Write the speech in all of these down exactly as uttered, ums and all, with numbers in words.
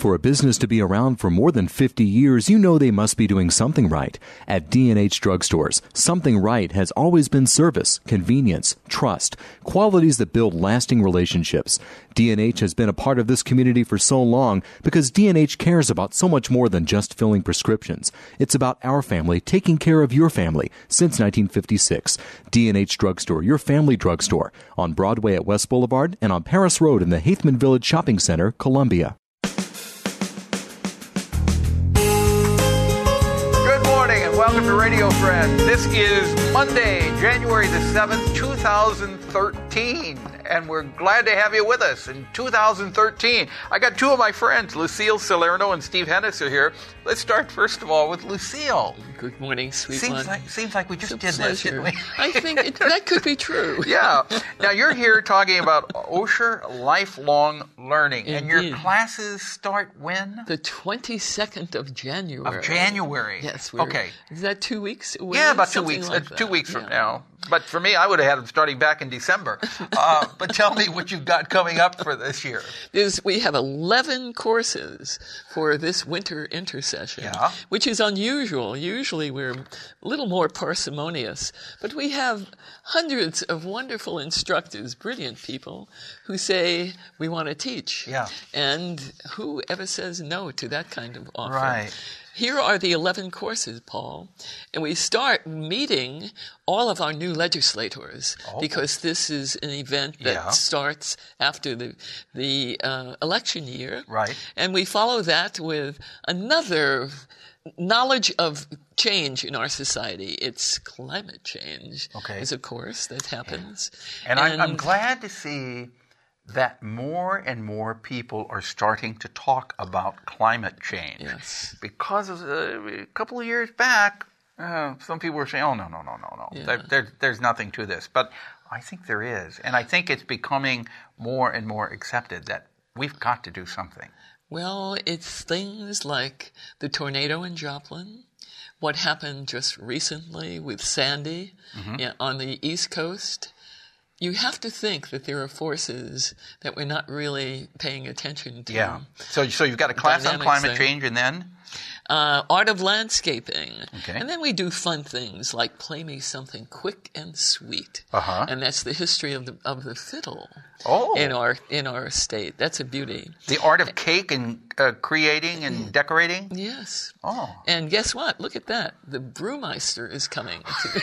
For a business to be around for more than fifty years, you know they must be doing something right. At D and H Drugstores, something right has always been service, convenience, trust, qualities that build lasting relationships. D and H has been a part of this community for so long because D and H cares about so much more than just filling prescriptions. It's about our family taking care of your family since nineteen fifty-six. D and H Drugstore, your family drugstore, on Broadway at West Boulevard and on Paris Road in the Haithman Village Shopping Center, Columbia. Welcome to Radio Friends. This is Monday, January the seventh, two thousand thirteen, and we're glad to have you with us in two thousand thirteen. I got two of my friends, Lucille Salerno and Steve Hennis are here. Let's start first of all with Lucille. Good morning, sweet seems one. Like, seems like we just did pleasure. this, didn't we? I think it, that could be true. Yeah. Now, you're here talking about Osher Lifelong Learning, Indeed. And your classes start when? The twenty-second of January. Of January. Yes. We're, okay. Is that two weeks away? Yeah, about two Something weeks. Like uh, two that. weeks from yeah. now. But for me, I would have had them starting back in December. Uh, but tell me what you've got coming up for this year. There's, we have eleven courses for this winter intersession, yeah. which is unusual. Usually we're a little more parsimonious, but we have hundreds of wonderful instructors, brilliant people, who say, we want to teach. Yeah. And who ever says no to that kind of offer? Right. Here are the eleven courses, Paul, and we start meeting all of our new legislators oh. because this is an event that yeah. starts after the the uh, election year. Right. And we follow that with another knowledge of change in our society. It's climate change, okay. is a course that happens. Yeah. And, and I'm, I'm glad to see that more and more people are starting to talk about climate change. Yes. Because of, uh, a couple of years back, uh, some people were saying, oh, no, no, no, no, no. Yeah. There, there, there's nothing to this. But I think there is. And I think it's becoming more and more accepted that we've got to do something. Well, it's things like the tornado in Joplin, what happened just recently with Sandy mm-hmm. yeah, on the East Coast. You have to think that there are forces that we're not really paying attention to. Yeah. So, so you've got a class Dynamics on climate there. change, and then? Uh, art of landscaping. Okay. And then we do fun things like play me something quick and sweet. Uh-huh. And that's the history of the of the fiddle oh. in our in our state. That's a beauty. The art of cake and uh, creating and decorating? Yes. Oh. And guess what? Look at that. The brewmeister is coming.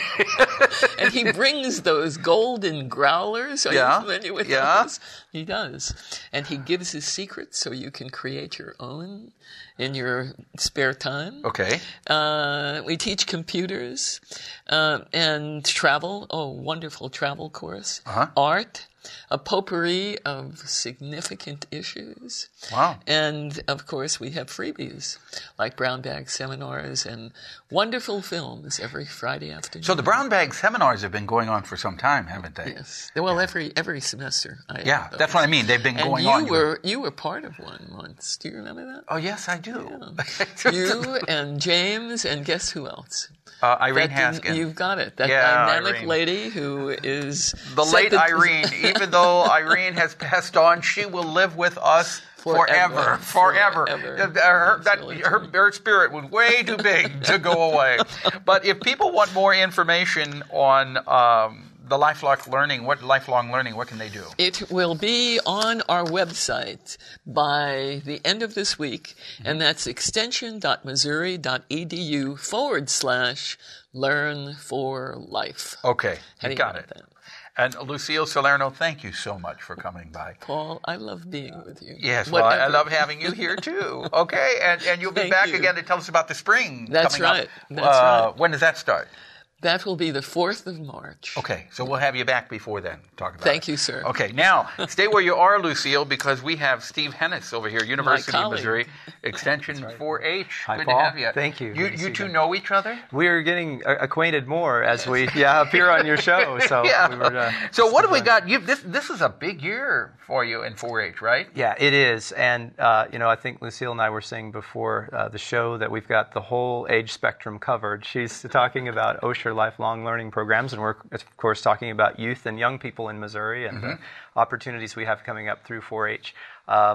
And he brings those golden growlers. Are yeah. you familiar with yeah. those? He does. And he gives his secrets so you can create your own in your spare time. Okay. Uh, we teach computers uh, and travel. Oh, wonderful travel course. Uh-huh. Art. A potpourri of significant issues. Wow. And, of course, we have freebies, like brown bag seminars and wonderful films every Friday afternoon. So the brown bag seminars have been going on for some time, haven't they? Yes. Well, every every semester. I yeah, that's what I mean. They've been and going you on. And were, you were part of one once. Do you remember that? Oh, yes, I do. Yeah. You and James, and guess who else? Uh, Irene that, Haskin. You've got it. That yeah, dynamic Irene. lady who is... The late the, Irene. Even though Irene has passed on, she will live with us forever. Forever. forever. forever. Her, that, really her, her spirit was way too big to go away. But if people want more information on... Um, The lifelong learning, what lifelong learning, what can they do? It will be on our website by the end of this week, mm-hmm. and that's extension.missouri.edu forward slash learn for life. Okay, How you do you got it. That? And Lucille Salerno, thank you so much for coming by. Paul, I love being with you. Yes, well, I, I love having you here too. Okay, and, and you'll be Thank back you. again to tell us about the spring That's coming right. up. That's uh, right. When does that start? That will be the fourth of March. Okay, so we'll have you back before then. Talk about Thank it. you, sir. Okay, now, stay where you are, Lucille, because we have Steve Hennis over here, University of Missouri, Extension right. four H. Hi, Good Paul. to have you. Thank you. You, you two know each other? We're getting acquainted more as we yeah appear on your show. So, yeah. we were, uh, so what have we got? You, this, this is a big year for you in four H, right? Yeah, it is. And, uh, you know, I think Lucille and I were saying before uh, the show that we've got the whole age spectrum covered. She's talking about Osher Lifelong Learning Programs, and we're, of course, talking about youth and young people in Missouri and mm-hmm. the opportunities we have coming up through four H. Um,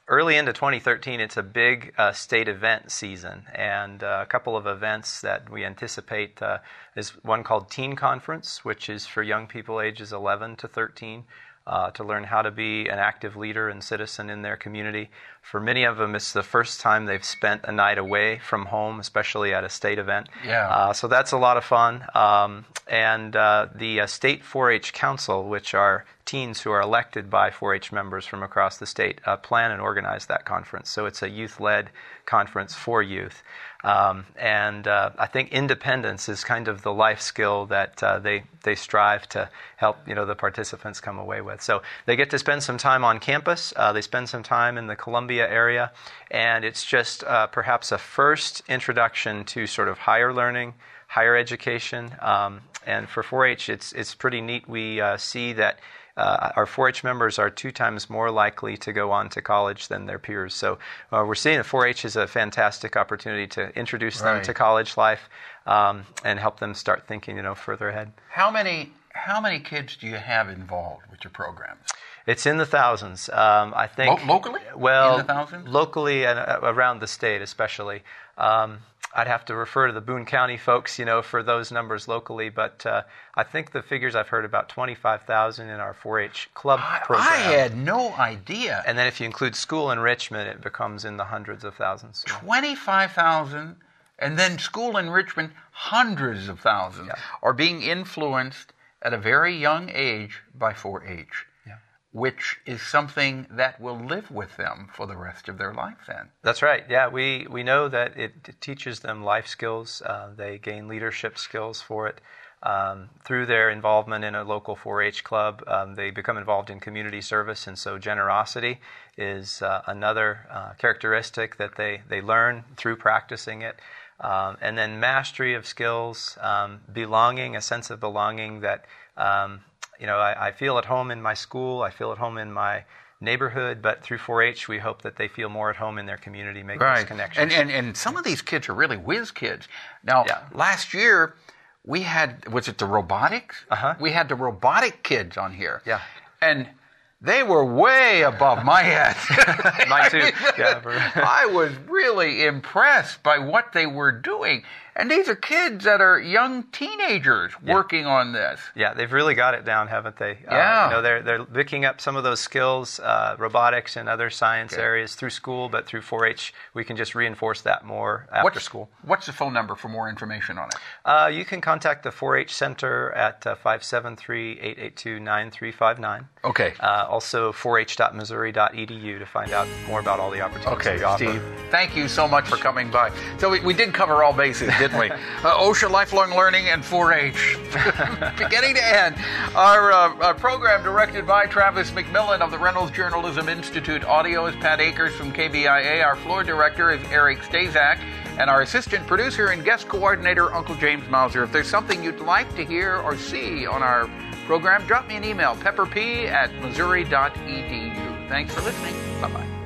early into twenty thirteen, it's a big uh, state event season, and uh, a couple of events that we anticipate uh, is one called Teen Conference, which is for young people ages eleven to thirteen. Uh, to learn how to be an active leader and citizen in their community. For many of them, it's the first time they've spent a night away from home, especially at a state event. Yeah. Uh, so that's a lot of fun. Um, and uh, the uh, State four H Council, which are teens who are elected by four H members from across the state, uh, plan and organize that conference. So it's a youth-led conference for youth. Um, and uh, I think independence is kind of the life skill that uh, they they strive to help you know the participants come away with. So they get to spend some time on campus. Uh, they spend some time in the Columbia area, and it's just uh, perhaps a first introduction to sort of higher learning, higher education. Um, and for four H, it's it's pretty neat. We uh, see that. Uh, our four H members are two times more likely to go on to college than their peers. So uh, we're seeing that four H is a fantastic opportunity to introduce them Right. to college life um, and help them start thinking, you know, further ahead. How many how many kids do you have involved with your programs? It's in the thousands. Um, I think Lo- locally? Well, In the thousands? locally and uh, around the state, especially. Um, I'd have to refer to the Boone County folks, you know, for those numbers locally. But uh, I think the figures I've heard about twenty-five thousand in our four H club I, program. I had no idea. And then if you include school enrichment, it becomes in the hundreds of thousands. twenty-five thousand, and then school enrichment, hundreds of thousands, Yeah. are being influenced at a very young age by four H, Yeah. which is something that will live with them for the rest of their life then. That's right. Yeah, we, we know that it, it teaches them life skills. Uh, they gain leadership skills for it. Um, through their involvement in a local four H club, um, they become involved in community service, and so generosity is uh, another uh, characteristic that they, they learn through practicing it. Um, and then mastery of skills, um, belonging, a sense of belonging that, um, you know, I, I feel at home in my school, I feel at home in my neighborhood, but through four H we hope that they feel more at home in their community, make those connections. And, and and some of these kids are really whiz kids. Now, Yeah. last year we had, was it the robotics? Uh-huh. We had the robotic kids on here. Yeah. And they were way above my head. Mine too. I mean, Yeah. I was really impressed by what they were doing. And these are kids that are young teenagers Yeah. working on this. Yeah, they've really got it down, haven't they? Yeah. Uh, you know, they're they're picking up some of those skills, uh, robotics and other science Okay. areas through school, but through four H we can just reinforce that more after What's, school. What's the phone number for more information on it? Uh, you can contact the four H Center at uh, five seven three, eight eight two, nine three five nine. Okay. Uh, also four h dot missouri dot e d u to find out more about all the opportunities Okay, we offer. Steve, thank you so much for coming by. So we, we did cover all bases, didn't we? Uh, OSHA Lifelong Learning and four H. Beginning to end. Our, uh, our program directed by Travis McMillan of the Reynolds Journalism Institute. Audio is Pat Akers from K B I A. Our floor director is Eric Stazak. And our assistant producer and guest coordinator, Uncle James Mauser. If there's something you'd like to hear or see on our program, drop me an email, pepperp at missouri dot e d u. Thanks for listening. Bye-bye.